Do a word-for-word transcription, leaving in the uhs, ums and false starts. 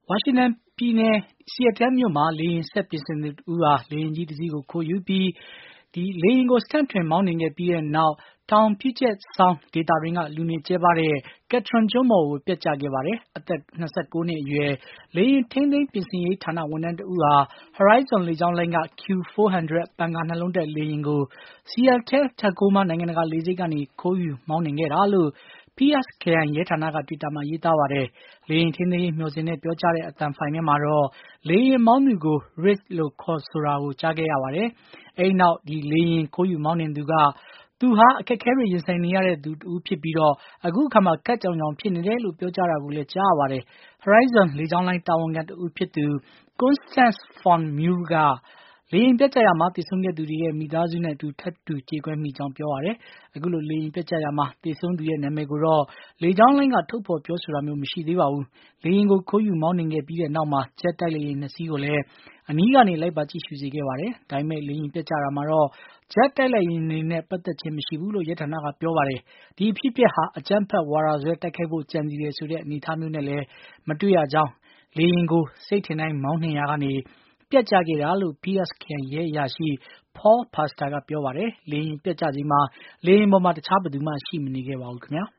ဝါရှင်တန်ပြည်နယ်ဆီယက်တယ်မြို့မှာလေယာဉ်ဆက်ပြင်ဆင်သူတဦးဟာလေယာဉ်ကြီးတစ်စီးကိုခိုးယူပြီးဒီလေယာဉ်ကိုစတန့်ထွင်မောင်းနှင်ခဲ့ပြီးတဲ့နောက်တောင်ပြူချက်ဆောင်ဒေတာရင်းကလူနေကျဲပါတဲ့ကက်ထရွန်ကျွန်းပေါ်ကိုပြက်ကျခဲ့ပါတယ်။အသက်၂၉နှစ်အရွယ်လေယာဉ်ထိန်းသိမ်းပြင်ဆင်ရေးဌာနဝန်ထမ်းတဦးဟာ Horizon လေကြောင်းလိုင်းက Q ၄၀၀ ပန်ကာနှလုံးတပ်လေယာဉ်ကို Seattle Tacoma နိုင်ငံတကာလေဆိပ်ကနေခိုးယူမောင်းနှင်ခဲ့တာလို့Pierce ခရိုင်ရဲဌာနကတွစ်တာမှာရေးသားပါတယ်။လေယာဉ်ထိန်းသိမ်းရေးမျှော်စင်နဲ့ပြောကြားတဲ့အသံဖိုင်ထဲမှာတော့လေယာဉ်မောင်းသူကို Rick လို့ခေါ်ဆိုတာကိုကြားခဲ့ရပါတယ်။အဲဒီနောက်ဒီလေယာဉ်ခိုးယူမောင်းနှင်သူကသူဟာအခက်အခဲတွေရင်ဆိုင်နေရတဲ့သူတဦးဖြစ်ပြီးတော့အခုအခါမှာကတ်ကြောင်ကြောင်ဖြစ်နေတယ်လို့ပြောကြားတာကိုလည်းကြားရပါတယ်။ Horizon လေကြောင်းလိုင်းတာဝန်ခံတဦးဖြစ်သူ Constance von Muehl ကလေယာဉ်ပျက်ကျရာမှာသေဆုံးခဲ့သူတွေရဲ့မိသားစုနဲ့အတူထပ်တူကြေကွဲမိကြောင်းပြောပါတယ်။အခုလိုလေယာဉ်ပျက်ကျရာမှာသေဆုံးသူရဲ့နာမည်ကိုတော့လေကြောင်းလိုင်းကထုတ်ဖော်ပြောဆိုတာမျိုးမရှိသေးပါဘူး။လေယာဉ်ကိုခိုးယူမောင်းနှင်ခဲ့ပြီးတဲ့နောက်မှာဂျက်တိုက်လေယာဉ်နှစ်စီးကိုလည်းအနီးကနေလိုက်ပါကြည့်ရှုစေခဲ့ပါတယ်။ဒါပေမဲ့လေယာဉ်ပျက်ကျတာမှာတော့ဂျက်တိုက်လေယာဉ်တွေနဲ့ပတ်သက်ခြင်းမရှိဘူးလို့ရဲဌာနကပြောပါတယ်။ဒီအဖြစ်အပျက်ဟာအကြမ်းဖက်ဝါဒစွဲတိုက်ခိုက်ဖို့ကြံစည်တယ်ဆိုတဲ့အနေအထားမျိုးနဲ့လည်းမတွေ့ရကြောင်းလေယာဉ်ကိုစိတ်ထင်တိုင်းမောင်းနှင်ရာကနေပျက်ကျခဲ့တာလို့ Pierce ခရိုင်ရဲအရာရှိ Paul Pastor ကပြောပါတယ်။လေယာဉ်ပျက်ကျချိန်မှာလေယာဉ်ပေါ်မှာတခြားဘယ်သူမှရှိမနေခဲ့ပါဘူးခင်ဗျာ။